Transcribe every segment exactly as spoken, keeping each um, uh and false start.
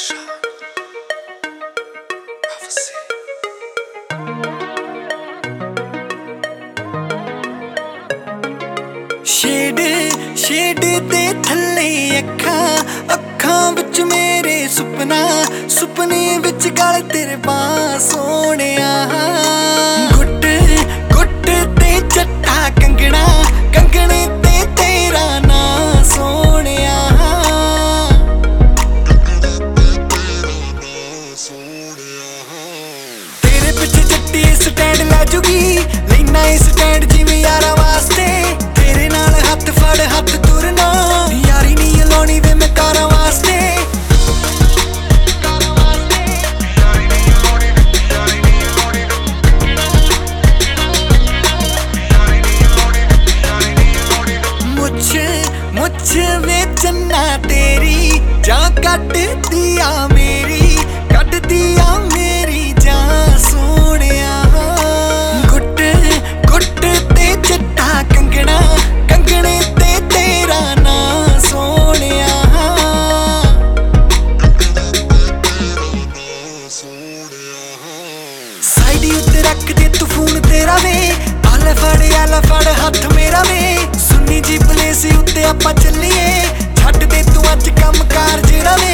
shade shade दे थल्ले अखां अखां विच मेरे सुपना सुपने विच गल तेरे बां सोहणिया गुट गुट ते चट्टा कंगना कंगने ते तेरा ना सोहणिया तेरे पिछे जट्टी स्टैंड ला जुगी लेना स्टैंड जिवें यारां वास्ते तेरे नाल हथ फड़ हथ तुरना यारी नहीं लाउणी वे मैं कारां वास्ते मुझ मुझ वे चन्ना तेरी जा कट दिया मेरी कट दिया मेरी जा सोहणिया गुट गुट ते चट्टा कंगना कंगने ते तेरा ना सोहणिया साइड उत्ते रख दे तू फोन तेरा वे आले फड़ आले फड़ हथ मेरा वे सुनी जी प्लेस उत्ते आपां चलीए छड्ड दे तू अज कम कार जेड़ा वे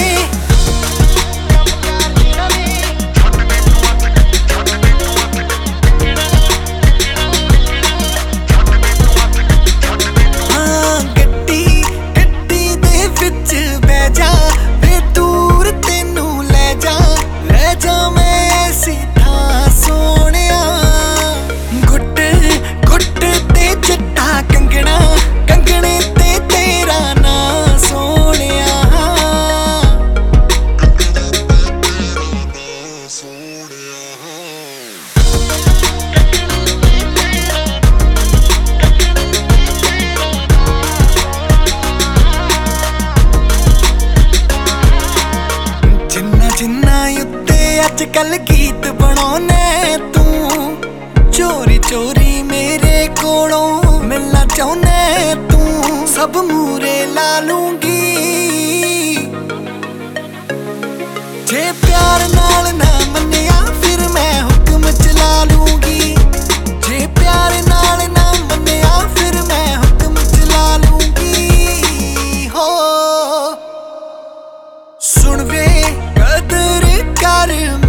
अजकल गीत बनाने तू चोरी चोरी मेरे कोलों मिलना चाहने तू सब मूरे ला लूंगी जे प्यार नाल ना मन्निया फिर मैं हुक्म चला लूंगी जे प्यार नाल ना मन्निया फिर मैं हुक्म चला लूंगी हो सुन वे कदर कर